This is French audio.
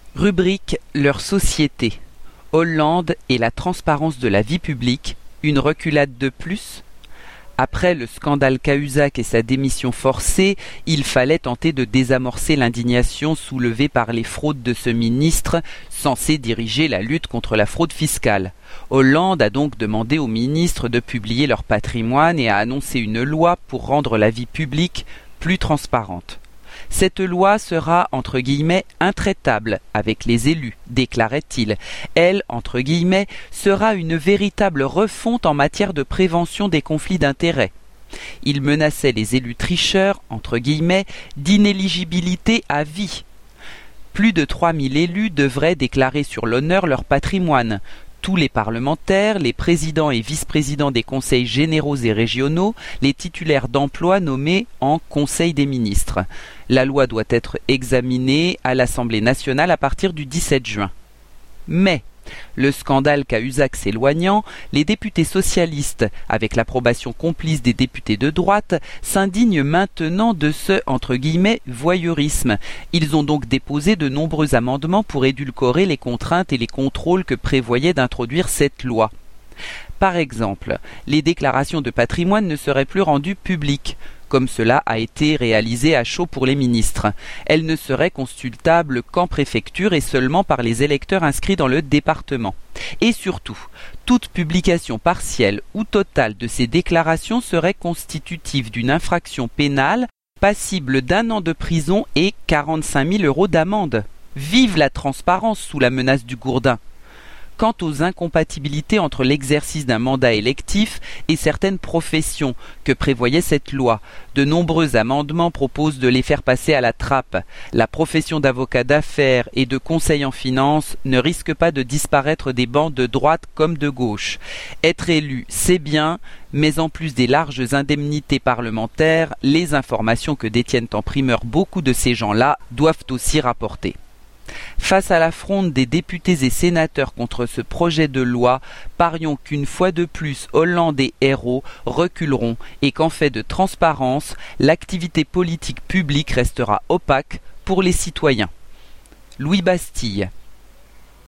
Rubrique leur société. Hollande et la transparence de la vie publique, une reculade de plus? Après le scandale Cahuzac et sa démission forcée, il fallait tenter de désamorcer l'indignation soulevée par les fraudes de ce ministre, censé diriger la lutte contre la fraude fiscale. Hollande a donc demandé aux ministres de publier leur patrimoine et a annoncé une loi pour rendre la vie publique plus transparente. Cette loi sera, entre guillemets, intraitable avec les élus, déclarait-il. Elle, entre guillemets, sera une véritable refonte en matière de prévention des conflits d'intérêts. Il menaçait les élus tricheurs, entre guillemets, d'inéligibilité à vie. Plus de 3000 élus devraient déclarer sur l'honneur leur patrimoine. Tous les parlementaires, les présidents et vice-présidents des conseils généraux et régionaux, les titulaires d'emplois nommés en Conseil des ministres. La loi doit être examinée à l'Assemblée nationale à partir du 17 juin. Mais, le scandale Cahuzac s'éloignant, les députés socialistes, avec l'approbation complice des députés de droite, s'indignent maintenant de ce, entre guillemets, voyeurisme. Ils ont donc déposé de nombreux amendements pour édulcorer les contraintes et les contrôles que prévoyait d'introduire cette loi. Par exemple, les déclarations de patrimoine ne seraient plus rendues publiques, comme cela a été réalisé à chaud pour les ministres. Elles ne seraient consultables qu'en préfecture et seulement par les électeurs inscrits dans le département. Et surtout, toute publication partielle ou totale de ces déclarations serait constitutive d'une infraction pénale passible d'1 an de prison et 45 000 € d'amende. Vive la transparence sous la menace du gourdin! Quant aux incompatibilités entre l'exercice d'un mandat électif et certaines professions que prévoyait cette loi, de nombreux amendements proposent de les faire passer à la trappe. La profession d'avocat d'affaires et de conseil en finance ne risque pas de disparaître des bancs de droite comme de gauche. Être élu, c'est bien, mais en plus des larges indemnités parlementaires, les informations que détiennent en primeur beaucoup de ces gens-là doivent aussi rapporter. Face à la fronde des députés et sénateurs contre ce projet de loi, parions qu'une fois de plus Hollande et Ayrault reculeront et qu'en fait de transparence, l'activité politique publique restera opaque pour les citoyens. Louis Bastille.